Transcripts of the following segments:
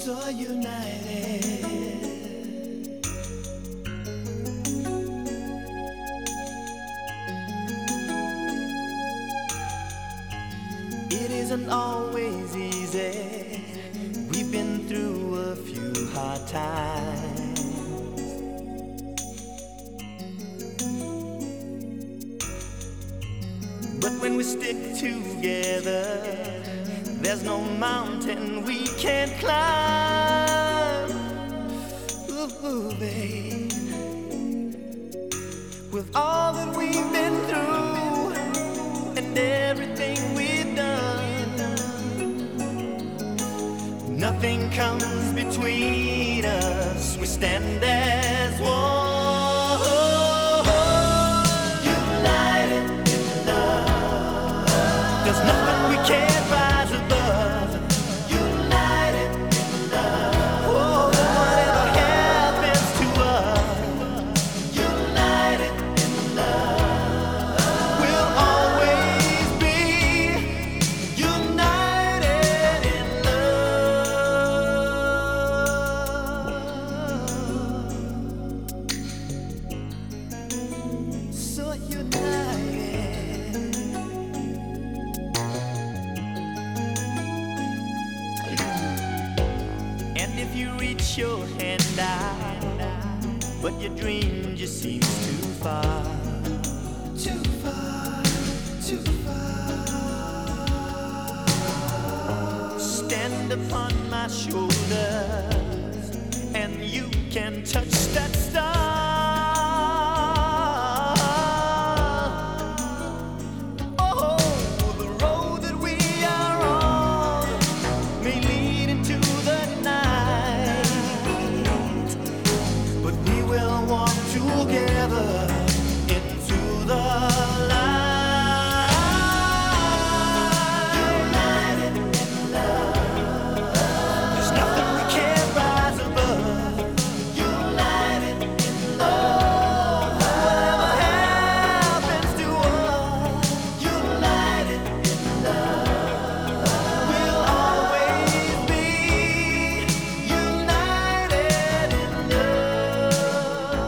so united. It isn't always easy. We've been through a few hard times. But when we stick together, there's no mountain we can't climb. Ooh, babe. With all that we've been through and everything we've done, nothing comes between us. We stand as one. United in love. There's nothing we can't rise above. United in love. Oh, whatever happens to us. United in love. We'll always be united in love. So united. And if you reach your hand out, but your dream just seems too far, too far, too far. Stand upon my shoulders, and you can touch that star. Oh, the road that we are on may lead into the night, but we will walk together into the light. United in love. There's nothing we can't rise above. United in love. Whatever happens to us. United in love. We'll always be united in love.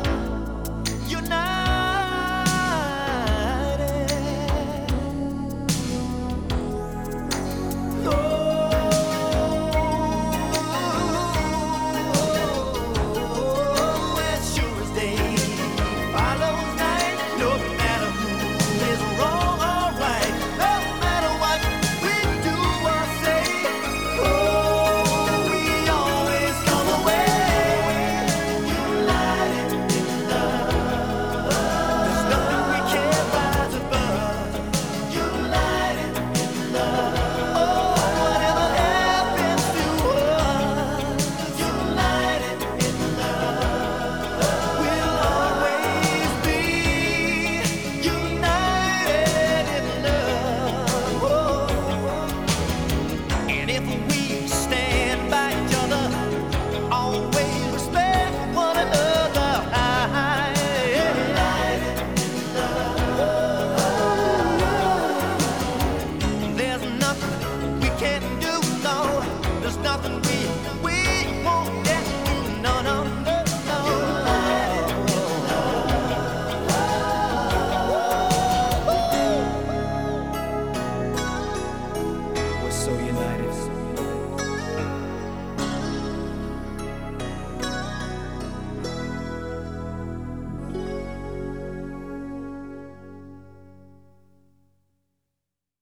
Oh, as sure as day follows night, no matter who is wrong or right, no matter what we do or say, oh, we always come away united in love. There's nothing we can't rise above. United in love. Oh, whatever happens to us. United in love. We'll always be united in love. Oh. And if we stand by each other, always respect one another. United in love. There's nothing we can't do, no. There's nothing we